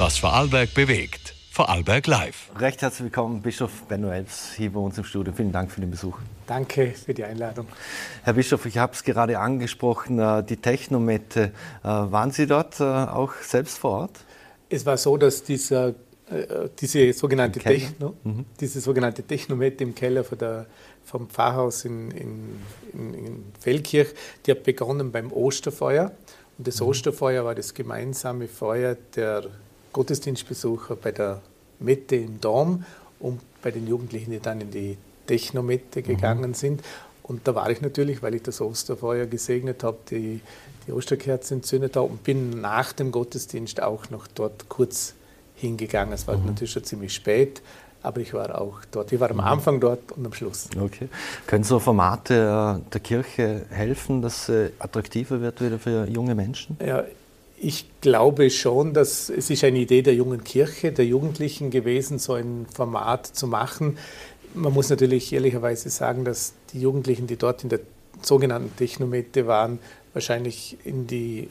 Was Vorarlberg bewegt. Vorarlberg Live. Recht herzlich willkommen, Bischof Benno Elbs, hier bei uns im Studio. Vielen Dank für den Besuch. Danke für die Einladung. Herr Bischof, ich habe es gerade angesprochen, die Technomette. Waren Sie dort auch selbst vor Ort? Es war so, dass diese sogenannte Technomette im Keller vom Pfarrhaus in Feldkirch, die hat begonnen beim Osterfeuer. Und das Osterfeuer war das gemeinsame Feuer der Gottesdienstbesucher bei der Mette im Dom und bei den Jugendlichen, die dann in die Technomette gegangen sind. Und da war ich natürlich, weil ich das Osterfeuer gesegnet habe, die Osterkerze entzündet habe und bin nach dem Gottesdienst auch noch dort kurz hingegangen. Es war natürlich schon ziemlich spät, aber ich war auch dort. Ich war am Anfang dort und am Schluss. Okay. Können so Formate der Kirche helfen, dass es attraktiver wird wieder für junge Menschen? Ja, ich glaube schon, dass es ist eine Idee der jungen Kirche, der Jugendlichen gewesen, so ein Format zu machen. Man muss natürlich ehrlicherweise sagen, dass die Jugendlichen, die dort in der sogenannten Technomette waren, wahrscheinlich in den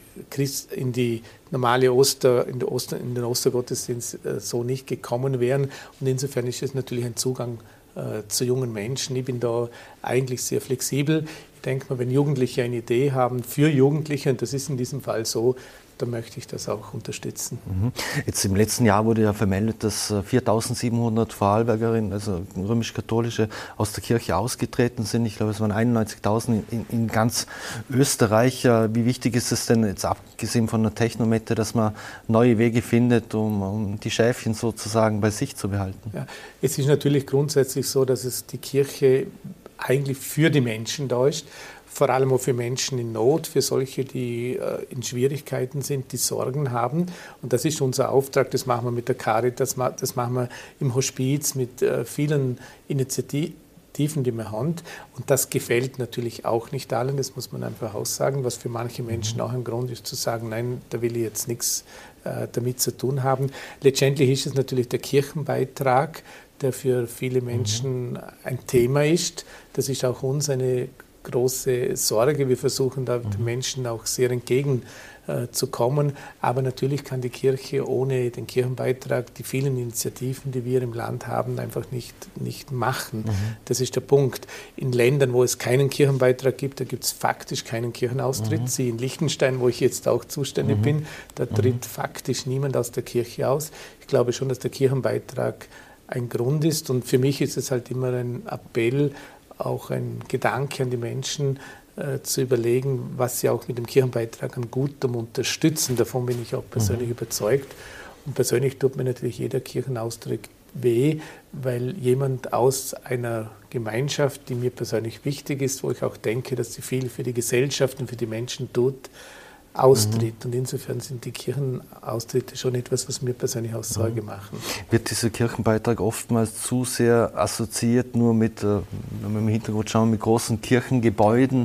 Ostergottesdienst so nicht gekommen wären. Und insofern ist es natürlich ein Zugang zu jungen Menschen. Ich bin da eigentlich sehr flexibel. Ich denke mal, wenn Jugendliche eine Idee haben für Jugendliche, und das ist in diesem Fall so, dann möchte ich das auch unterstützen. Jetzt im letzten Jahr wurde ja vermeldet, dass 4.700 Vorarlbergerinnen, also römisch-katholische, aus der Kirche ausgetreten sind. Ich glaube, es waren 91.000 in ganz Österreich. Wie wichtig ist es denn, jetzt abgesehen von der Technomette, dass man neue Wege findet, um die Schäfchen sozusagen bei sich zu behalten? Ja, es ist natürlich grundsätzlich so, dass es die Kirche eigentlich für die Menschen da ist. Vor allem auch für Menschen in Not, für solche, die in Schwierigkeiten sind, die Sorgen haben. Und das ist unser Auftrag, das machen wir mit der Caritas, das machen wir im Hospiz mit vielen Initiativen, die wir haben. Und das gefällt natürlich auch nicht allen, das muss man einfach aussagen, was für manche Menschen auch ein Grund ist, zu sagen, nein, da will ich jetzt nichts damit zu tun haben. Letztendlich ist es natürlich der Kirchenbeitrag, der für viele Menschen ein Thema ist. Das ist auch uns eine große Sorge. Wir versuchen da den Menschen auch sehr entgegenzukommen. Aber natürlich kann die Kirche ohne den Kirchenbeitrag die vielen Initiativen, die wir im Land haben, einfach nicht machen. Das ist der Punkt. In Ländern, wo es keinen Kirchenbeitrag gibt, da gibt es faktisch keinen Kirchenaustritt. Sie in Liechtenstein, wo ich jetzt auch zuständig bin, da tritt faktisch niemand aus der Kirche aus. Ich glaube schon, dass der Kirchenbeitrag ein Grund ist. Und für mich ist es halt immer ein Appell, auch ein Gedanke an die Menschen, zu überlegen, was sie auch mit dem Kirchenbeitrag an Gutem unterstützen. Davon bin ich auch persönlich überzeugt. Und persönlich tut mir natürlich jeder Kirchenaustritt weh, weil jemand aus einer Gemeinschaft, die mir persönlich wichtig ist, wo ich auch denke, dass sie viel für die Gesellschaft und für die Menschen tut, austritt. Und insofern sind die Kirchenaustritte schon etwas, was mir persönlich auch Sorge machen. Wird dieser Kirchenbeitrag oftmals zu sehr assoziiert, nur mit, wenn wir im Hintergrund schauen, mit großen Kirchengebäuden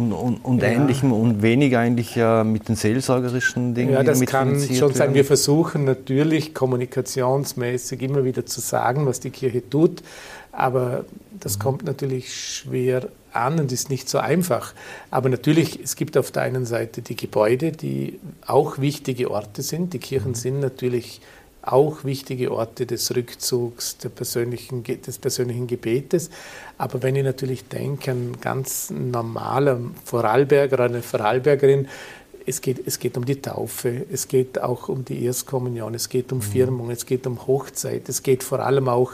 und Ähnlichem und weniger eigentlich mit den seelsorgerischen Dingen? Ja, das kann schon sein. Wir versuchen natürlich kommunikationsmäßig immer wieder zu sagen, was die Kirche tut, aber das kommt natürlich schwer an und ist nicht so einfach. Aber natürlich, es gibt auf der einen Seite die Gebäude, die auch wichtige Orte sind. Die Kirchen sind natürlich auch wichtige Orte des Rückzugs, des persönlichen Gebetes. Aber wenn ich natürlich denke, ein ganz normaler Vorarlberger oder eine Vorarlbergerin, es geht um die Taufe, es geht auch um die Erstkommunion, es geht um Firmung, es geht um Hochzeit, es geht vor allem auch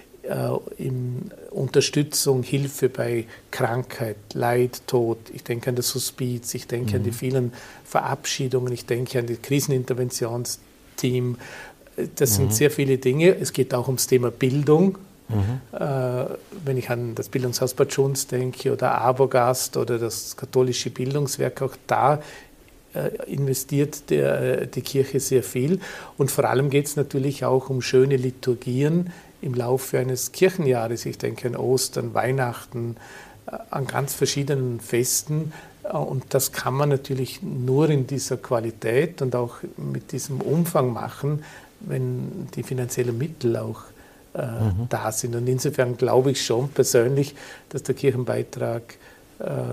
in Unterstützung, Hilfe bei Krankheit, Leid, Tod. Ich denke an das Hospiz, ich denke an die vielen Verabschiedungen, ich denke an das Kriseninterventionsteam. Das sind sehr viele Dinge. Es geht auch ums Thema Bildung. Wenn ich an das Bildungshaus Bad Schunz denke oder Abogast oder das katholische Bildungswerk, auch da investiert die Kirche sehr viel. Und vor allem geht es natürlich auch um schöne Liturgien im Laufe eines Kirchenjahres. Ich denke an Ostern, Weihnachten, an ganz verschiedenen Festen. Und das kann man natürlich nur in dieser Qualität und auch mit diesem Umfang machen, wenn die finanziellen Mittel auch da sind. Und insofern glaube ich schon persönlich, dass der Kirchenbeitrag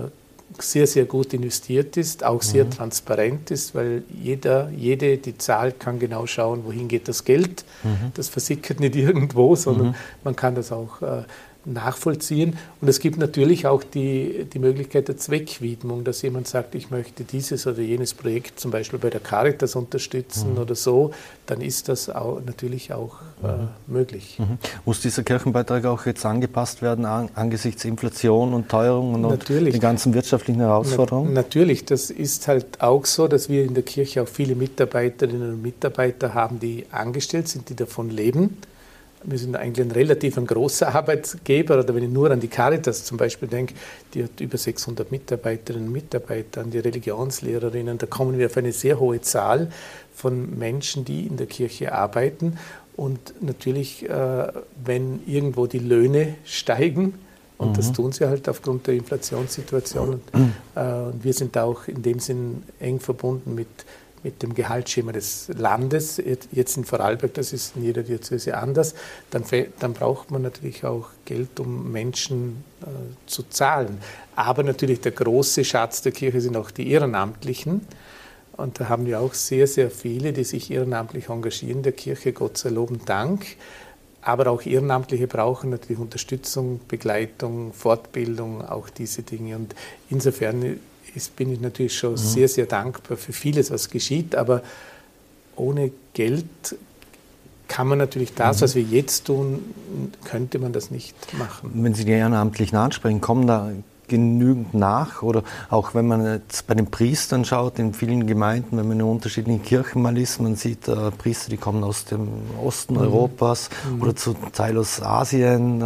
sehr, sehr gut investiert ist, auch sehr transparent ist, weil jede, die zahlt, kann genau schauen, wohin geht das Geld. Das versickert nicht irgendwo, sondern man kann das auch nachvollziehen. Und es gibt natürlich auch die Möglichkeit der Zweckwidmung, dass jemand sagt, ich möchte dieses oder jenes Projekt zum Beispiel bei der Caritas unterstützen oder so, dann ist das auch, natürlich auch möglich. Muss dieser Kirchenbeitrag auch jetzt angepasst werden angesichts Inflation und Teuerung und den ganzen wirtschaftlichen Herausforderungen? Natürlich, das ist halt auch so, dass wir in der Kirche auch viele Mitarbeiterinnen und Mitarbeiter haben, die angestellt sind, die davon leben. Wir sind eigentlich ein großer Arbeitgeber, oder wenn ich nur an die Caritas zum Beispiel denke, die hat über 600 Mitarbeiterinnen und Mitarbeiter, an die Religionslehrerinnen, da kommen wir auf eine sehr hohe Zahl von Menschen, die in der Kirche arbeiten. Und natürlich, wenn irgendwo die Löhne steigen, und das tun sie halt aufgrund der Inflationssituation, und wir sind auch in dem Sinn eng verbunden mit dem Gehaltsschema des Landes, jetzt in Vorarlberg, das ist in jeder Diözese anders, dann braucht man natürlich auch Geld, um Menschen zu zahlen. Aber natürlich der große Schatz der Kirche sind auch die Ehrenamtlichen. Und da haben wir auch sehr, sehr viele, die sich ehrenamtlich engagieren in der Kirche, Gott sei Lob und Dank. Aber auch Ehrenamtliche brauchen natürlich Unterstützung, Begleitung, Fortbildung, auch diese Dinge. Und insofern bin ich natürlich schon sehr, sehr dankbar für vieles, was geschieht, aber ohne Geld kann man natürlich das, was wir jetzt tun, könnte man das nicht machen. Wenn Sie die Ehrenamtlichen ansprechen, kommen da genügend nach? Oder auch wenn man jetzt bei den Priestern schaut, in vielen Gemeinden, wenn man in unterschiedlichen Kirchen mal ist, man sieht Priester, die kommen aus dem Osten Europas oder zum Teil aus Asien.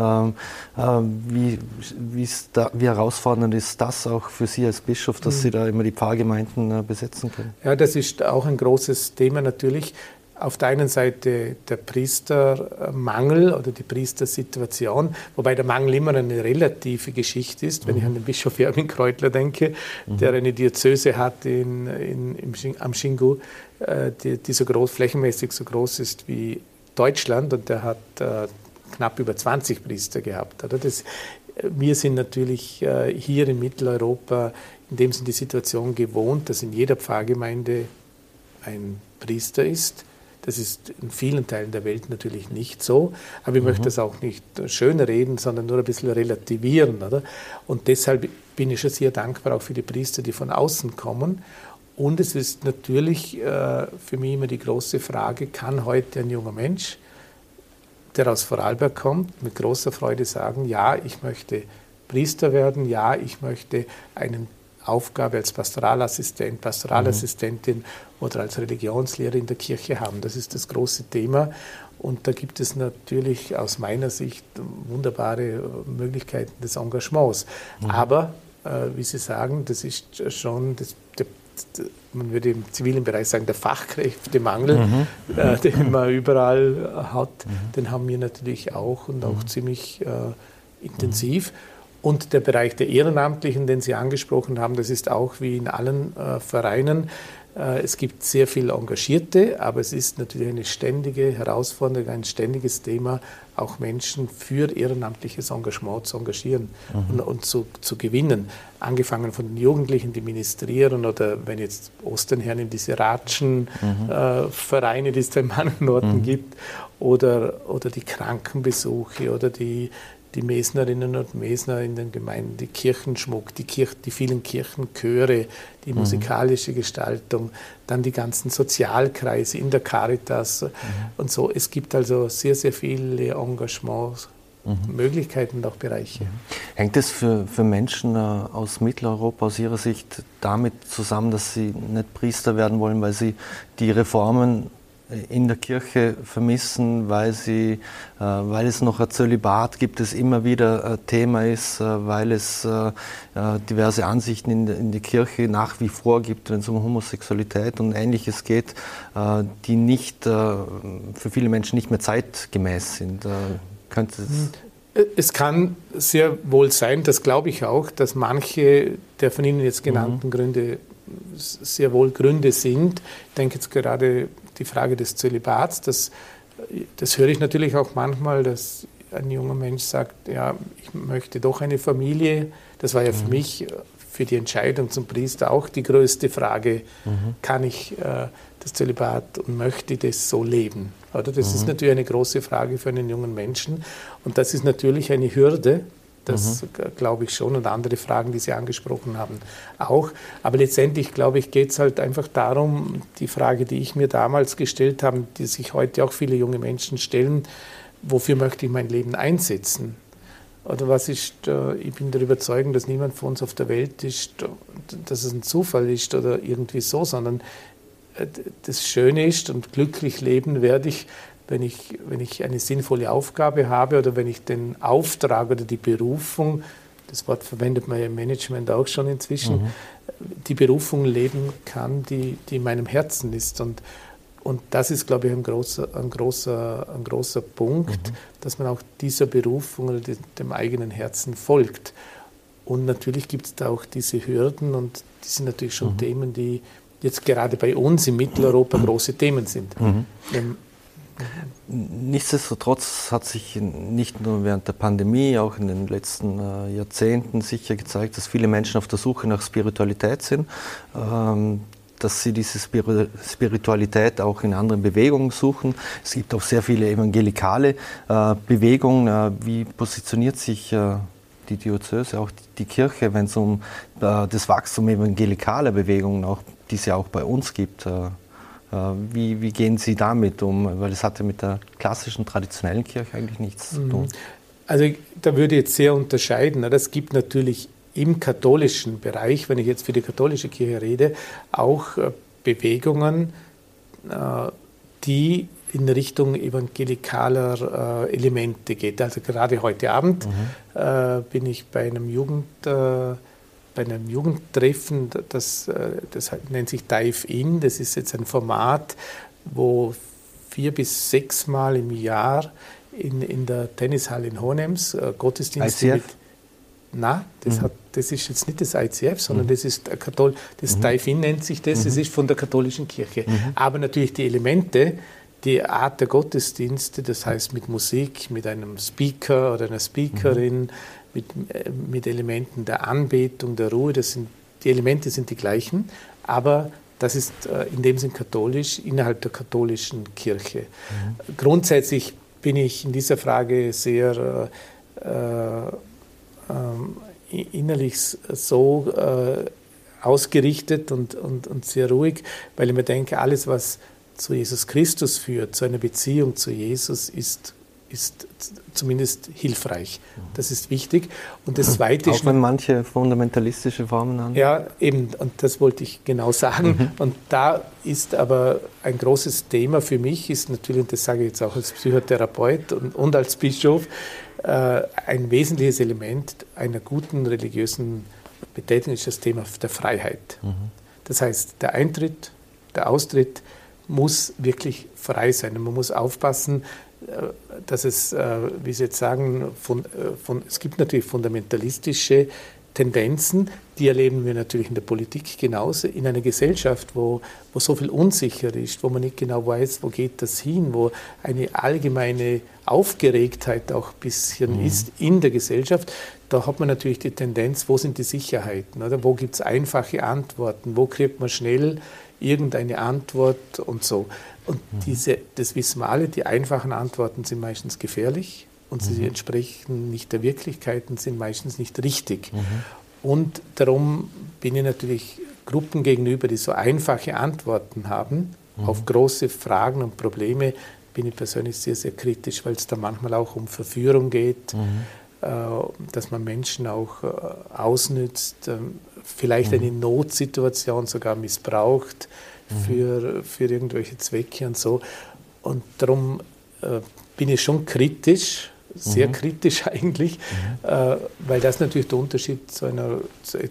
Wie herausfordernd ist das auch für Sie als Bischof, dass Sie da immer die Pfarrgemeinden besetzen können? Ja, das ist auch ein großes Thema natürlich. Auf der einen Seite der Priestermangel oder die Priestersituation, wobei der Mangel immer eine relative Geschichte ist. Wenn ich an den Bischof Erwin Kreutler denke, der eine Diözese hat am Xingu, die so groß, flächenmäßig so groß ist wie Deutschland, und der hat knapp über 20 Priester gehabt. Wir sind natürlich hier in Mitteleuropa in dem Sinne die Situation gewohnt, dass in jeder Pfarrgemeinde ein Priester ist. Das ist in vielen Teilen der Welt natürlich nicht so, aber ich möchte das auch nicht schönreden, sondern nur ein bisschen relativieren. Oder? Und deshalb bin ich schon sehr dankbar auch für die Priester, die von außen kommen. Und es ist natürlich für mich immer die große Frage, kann heute ein junger Mensch, der aus Vorarlberg kommt, mit großer Freude sagen, ja, ich möchte Priester werden, ja, ich möchte eine Aufgabe als Pastoralassistent, Pastoralassistentin oder als Religionslehrer in der Kirche haben. Das ist das große Thema. Und da gibt es natürlich aus meiner Sicht wunderbare Möglichkeiten des Engagements. Aber, wie Sie sagen, das ist schon, man würde im zivilen Bereich sagen, der Fachkräftemangel, den man überall hat, den haben wir natürlich auch und auch ziemlich intensiv. Und der Bereich der Ehrenamtlichen, den Sie angesprochen haben, das ist auch wie in allen Vereinen. Es gibt sehr viele Engagierte, aber es ist natürlich eine ständige Herausforderung, ein ständiges Thema, auch Menschen für ehrenamtliches Engagement zu engagieren und zu gewinnen. Angefangen von den Jugendlichen, die ministrieren, oder wenn jetzt Ostern hernehmen, diese Ratschen-Vereine, die es da in manchen Orten gibt, oder die Krankenbesuche oder die Mesnerinnen und Mesner in den Gemeinden, die Kirchenschmuck, die vielen Kirchenchöre, die musikalische Gestaltung, dann die ganzen Sozialkreise in der Caritas und so. Es gibt also sehr, sehr viele Engagements, Möglichkeiten und auch Bereiche. Hängt es für Menschen aus Mitteleuropa aus Ihrer Sicht damit zusammen, dass sie nicht Priester werden wollen, weil sie die Reformen in der Kirche vermissen, weil es noch ein Zölibat gibt, das immer wieder ein Thema ist, weil es diverse Ansichten in der Kirche nach wie vor gibt, wenn es um Homosexualität und Ähnliches geht, die nicht für viele Menschen nicht mehr zeitgemäß sind. Es kann sehr wohl sein, das glaube ich auch, dass manche der von Ihnen jetzt genannten Gründe sehr wohl Gründe sind. Ich denke jetzt gerade die Frage des Zölibats, das höre ich natürlich auch manchmal, dass ein junger Mensch sagt, ja, ich möchte doch eine Familie. Das war ja für mich für die Entscheidung zum Priester auch die größte Frage, kann ich das Zölibat und möchte das so leben? Oder? Das ist natürlich eine große Frage für einen jungen Menschen und das ist natürlich eine Hürde, das glaube ich schon und andere Fragen, die Sie angesprochen haben, auch. Aber letztendlich, glaube ich, geht es halt einfach darum, die Frage, die ich mir damals gestellt habe, die sich heute auch viele junge Menschen stellen, wofür möchte ich mein Leben einsetzen? Oder was ist, ich bin der Überzeugung, dass niemand von uns auf der Welt ist, dass es ein Zufall ist oder irgendwie so, sondern das Schöne ist und glücklich leben werde ich, wenn ich eine sinnvolle Aufgabe habe oder wenn ich den Auftrag oder die Berufung, das Wort verwendet man ja im Management auch schon inzwischen, die Berufung leben kann, die in meinem Herzen ist. Und das ist, glaube ich, ein großer Punkt, dass man auch dieser Berufung oder dem eigenen Herzen folgt. Und natürlich gibt es da auch diese Hürden und die sind natürlich schon Themen, die jetzt gerade bei uns in Mitteleuropa große Themen sind. Nichtsdestotrotz hat sich nicht nur während der Pandemie, auch in den letzten Jahrzehnten sicher gezeigt, dass viele Menschen auf der Suche nach Spiritualität sind, dass sie diese Spiritualität auch in anderen Bewegungen suchen. Es gibt auch sehr viele evangelikale Bewegungen. Wie positioniert sich die Diözese, auch die Kirche, wenn es um das Wachstum evangelikaler Bewegungen, auch, die es ja auch bei uns gibt, wie gehen Sie damit um? Weil das hat ja mit der klassischen, traditionellen Kirche eigentlich nichts zu tun. Also da würde ich jetzt sehr unterscheiden. Es gibt natürlich im katholischen Bereich, wenn ich jetzt für die katholische Kirche rede, auch Bewegungen, die in Richtung evangelikaler Elemente geht. Also gerade heute Abend bin ich bei einem Jugendtreffen, das nennt sich Dive In. Das ist jetzt ein Format, wo 4 bis 6 Mal im Jahr in der Tennishalle in Hohenems Gottesdienste ICF? mit... Nein, das ist jetzt nicht das ICF, sondern das ist das Dive In nennt sich das, das ist von der katholischen Kirche. Aber natürlich die Elemente, die Art der Gottesdienste, das heißt mit Musik, mit einem Speaker oder einer Speakerin, mit Elementen der Anbetung, der Ruhe, die Elemente sind die gleichen, aber das ist in dem Sinn katholisch, innerhalb der katholischen Kirche. Grundsätzlich bin ich in dieser Frage sehr innerlich so ausgerichtet und sehr ruhig, weil ich mir denke, alles, was zu Jesus Christus führt, zu einer Beziehung zu Jesus, ist zumindest hilfreich. Das ist wichtig. Und das Zweite ist... Auch wenn manche fundamentalistische Formen haben. Ja, eben, und das wollte ich genau sagen. Und da ist aber ein großes Thema für mich, ist natürlich, und das sage ich jetzt auch als Psychotherapeut und als Bischof, ein wesentliches Element einer guten religiösen Betätigung ist das Thema der Freiheit. Das heißt, der Eintritt, der Austritt muss wirklich frei sein. Und man muss aufpassen, dass es, wie Sie jetzt sagen, es gibt natürlich fundamentalistische Tendenzen, die erleben wir natürlich in der Politik genauso, in einer Gesellschaft, wo so viel unsicher ist, wo man nicht genau weiß, wo geht das hin, wo eine allgemeine Aufgeregtheit auch ein bisschen ist in der Gesellschaft. Da hat man natürlich die Tendenz, wo sind die Sicherheiten, oder? Wo gibt es einfache Antworten, wo kriegt man schnell irgendeine Antwort und so. Und das wissen wir alle, die einfachen Antworten sind meistens gefährlich und sie entsprechen nicht der Wirklichkeit und sind meistens nicht richtig. Und darum bin ich natürlich Gruppen gegenüber, die so einfache Antworten haben, auf große Fragen und Probleme, bin ich persönlich sehr, sehr kritisch, weil es da manchmal auch um Verführung geht, dass man Menschen auch ausnützt, vielleicht eine Notsituation sogar missbraucht für irgendwelche Zwecke und so. Und darum bin ich schon kritisch, sehr kritisch eigentlich, weil das natürlich der Unterschied zu einer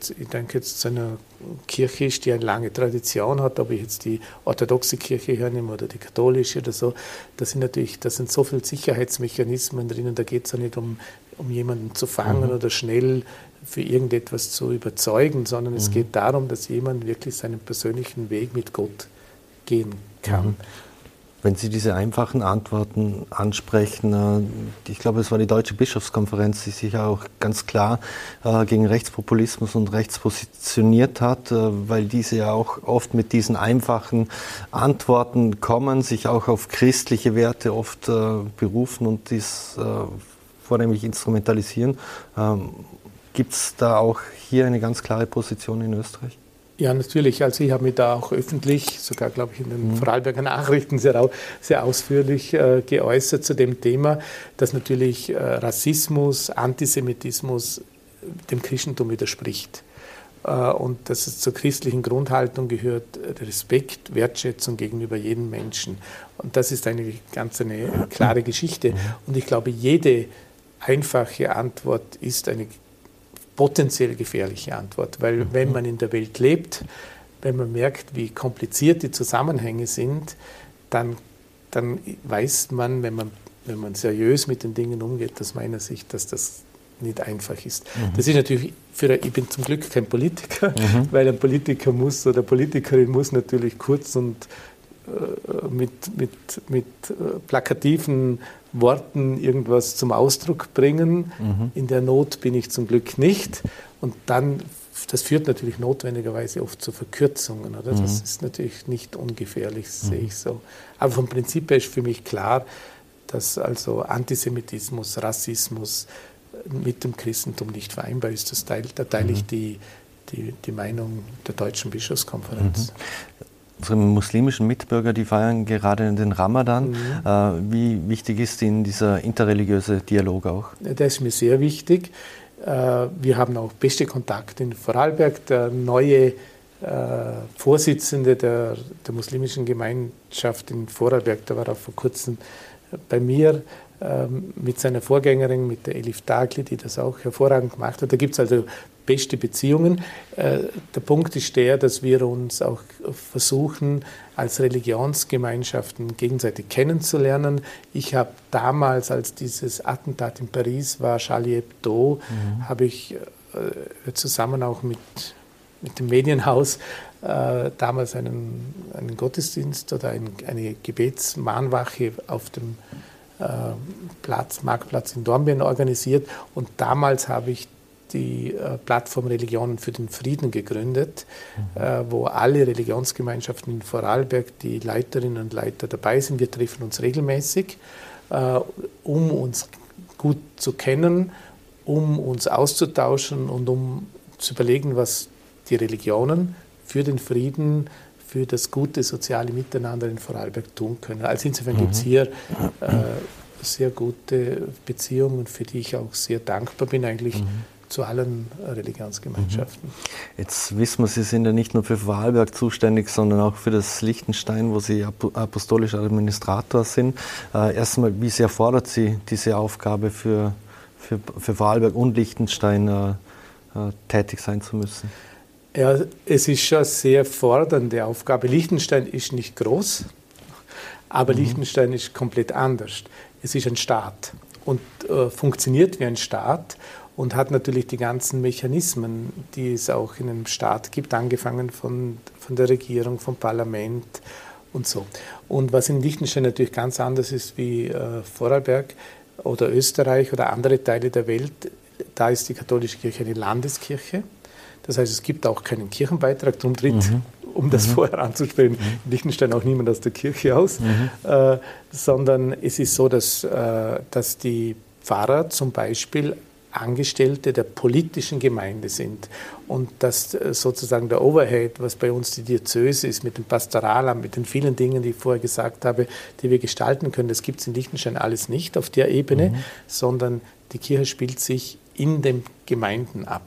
Kirche ist, die eine lange Tradition hat, ob ich jetzt die orthodoxe Kirche hernehme oder die katholische oder so, da sind so viele Sicherheitsmechanismen drin und da geht es ja nicht um jemanden zu fangen oder schnell für irgendetwas zu überzeugen, sondern es geht darum, dass jemand wirklich seinen persönlichen Weg mit Gott gehen kann. Wenn Sie diese einfachen Antworten ansprechen, ich glaube, es war die Deutsche Bischofskonferenz, die sich auch ganz klar gegen Rechtspopulismus und rechts positioniert hat, weil diese ja auch oft mit diesen einfachen Antworten kommen, sich auch auf christliche Werte oft berufen und dies vornehmlich instrumentalisieren. Gibt es da auch hier eine ganz klare Position in Österreich? Ja, natürlich. Also ich habe mich da auch öffentlich, sogar glaube ich in den Vorarlberger Nachrichten sehr ausführlich geäußert zu dem Thema, dass natürlich Rassismus, Antisemitismus dem Christentum widerspricht. Und dass es zur christlichen Grundhaltung gehört, Respekt, Wertschätzung gegenüber jedem Menschen. Und das ist eigentlich ganz eine klare Geschichte. Und ich glaube, jede einfache Antwort ist eine potenziell gefährliche Antwort, weil wenn man in der Welt lebt, wenn man merkt, wie kompliziert die Zusammenhänge sind, dann weiß man, wenn man seriös mit den Dingen umgeht, aus meiner Sicht, dass das nicht einfach ist. Das ist natürlich, ich bin zum Glück kein Politiker, weil ein Politiker muss oder Politikerin muss natürlich kurz und mit plakativen Worten irgendwas zum Ausdruck bringen. In der Not bin ich zum Glück nicht. Und dann, das führt natürlich notwendigerweise oft zu Verkürzungen. Oder? Das ist natürlich nicht ungefährlich, sehe ich so. Aber vom Prinzip her ist für mich klar, dass also Antisemitismus, Rassismus mit dem Christentum nicht vereinbar ist. Da teile ich die Meinung der Deutschen Bischofskonferenz. Unsere muslimischen Mitbürger, die feiern gerade den Ramadan. Wie wichtig ist Ihnen dieser interreligiöse Dialog auch? Der ist mir sehr wichtig. Wir haben auch beste Kontakte in Vorarlberg. Der neue Vorsitzende der muslimischen Gemeinschaft in Vorarlberg, der war auch vor kurzem bei mir, mit seiner Vorgängerin, mit der Elif Dagli, die das auch hervorragend gemacht hat. Da gibt es also beste Beziehungen. Der Punkt ist der, dass wir uns auch versuchen, als Religionsgemeinschaften gegenseitig kennenzulernen. Ich habe damals, als dieses Attentat in Paris war, Charlie Hebdo, habe ich zusammen auch mit dem Medienhaus damals einen Gottesdienst oder eine Gebetsmahnwache auf dem Marktplatz in Dornbirn organisiert. Und damals habe ich die Plattform Religionen für den Frieden gegründet, wo alle Religionsgemeinschaften in Vorarlberg, die Leiterinnen und Leiter dabei sind. Wir treffen uns regelmäßig, um uns gut zu kennen, um uns auszutauschen und um zu überlegen, was die Religionen für den Frieden, für das gute soziale Miteinander in Vorarlberg tun können. Also insofern gibt es hier sehr gute Beziehungen, für die ich auch sehr dankbar bin eigentlich zu allen Religionsgemeinschaften. Jetzt wissen wir, Sie sind ja nicht nur für Vorarlberg zuständig, sondern auch für das Liechtenstein, wo Sie apostolischer Administrator sind. Erstmal, wie sehr fordert Sie diese Aufgabe für Vorarlberg und Liechtenstein tätig sein zu müssen? Ja, es ist schon eine sehr fordernde Aufgabe. Liechtenstein ist nicht groß, aber Liechtenstein ist komplett anders. Es ist ein Staat und funktioniert wie ein Staat und hat natürlich die ganzen Mechanismen, die es auch in einem Staat gibt, angefangen von der Regierung, vom Parlament und so. Und was in Liechtenstein natürlich ganz anders ist wie Vorarlberg oder Österreich oder andere Teile der Welt, da ist die katholische Kirche eine Landeskirche. Das heißt, es gibt auch keinen Kirchenbeitrag, darum tritt, um das vorher anzusprechen, in Liechtenstein auch niemand aus der Kirche aus, sondern es ist so, dass die Pfarrer zum Beispiel Angestellte der politischen Gemeinde sind und dass sozusagen der Overhead, was bei uns die Diözese ist, mit dem Pastoralamt, mit den vielen Dingen, die ich vorher gesagt habe, die wir gestalten können, das gibt es in Liechtenstein alles nicht auf der Ebene, sondern die Kirche spielt sich in den Gemeinden ab.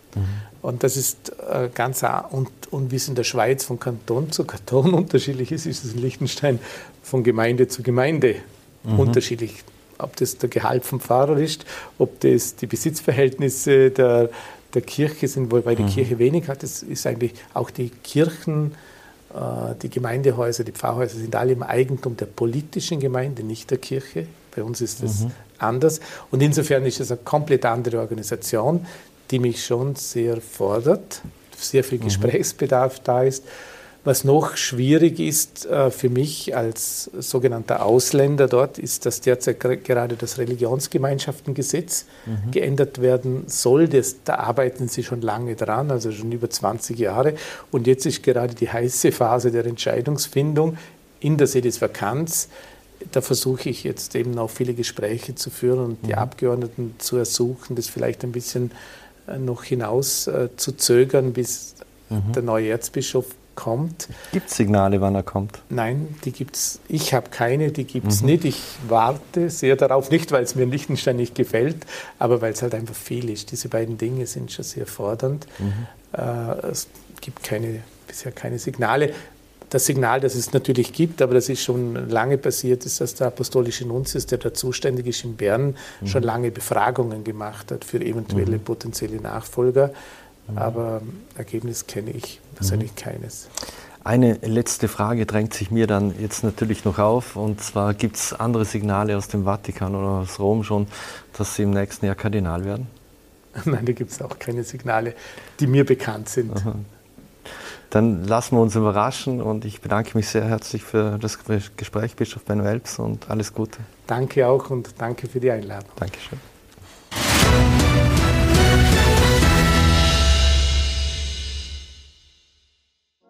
Und das ist ganz, und wie es in der Schweiz von Kanton zu Kanton unterschiedlich ist es in Liechtenstein von Gemeinde zu Gemeinde unterschiedlich. Ob das der Gehalt vom Pfarrer ist, ob das die Besitzverhältnisse der Kirche sind, wobei die Kirche wenig hat. Das ist eigentlich auch die Kirchen, die Gemeindehäuser, die Pfarrhäuser sind alle im Eigentum der politischen Gemeinde, nicht der Kirche. Bei uns ist das anders. Und insofern ist es eine komplett andere Organisation, die mich schon sehr fordert, sehr viel Gesprächsbedarf da ist. Was noch schwierig ist für mich als sogenannter Ausländer dort, ist, dass derzeit gerade das Religionsgemeinschaftengesetz geändert werden soll. Da arbeiten sie schon lange dran, also schon über 20 Jahre. Und jetzt ist gerade die heiße Phase der Entscheidungsfindung in der Sedisvakanz. Da versuche ich jetzt eben auch viele Gespräche zu führen und die Abgeordneten zu ersuchen, das vielleicht ein bisschen noch hinaus zu zögern, bis der neue Erzbischof kommt. Gibt es Signale, wann er kommt? Nein, die gibt's. Ich habe keine, die gibt es nicht. Ich warte sehr darauf, nicht weil es mir Liechtenstein nicht gefällt, aber weil es halt einfach viel ist. Diese beiden Dinge sind schon sehr fordernd. Es gibt bisher keine Signale. Das Signal, das es natürlich gibt, aber das ist schon lange passiert, ist, dass der apostolische Nuntius, der da zuständig ist in Bern, schon lange Befragungen gemacht hat für eventuelle potenzielle Nachfolger. Aber Ergebnis kenne ich persönlich keines. Eine letzte Frage drängt sich mir dann jetzt natürlich noch auf. Und zwar, gibt es andere Signale aus dem Vatikan oder aus Rom schon, dass Sie im nächsten Jahr Kardinal werden? Nein, da gibt es auch keine Signale, die mir bekannt sind. Dann lassen wir uns überraschen und ich bedanke mich sehr herzlich für das Gespräch, Bischof Benno Elbs, und alles Gute. Danke auch und danke für die Einladung. Dankeschön.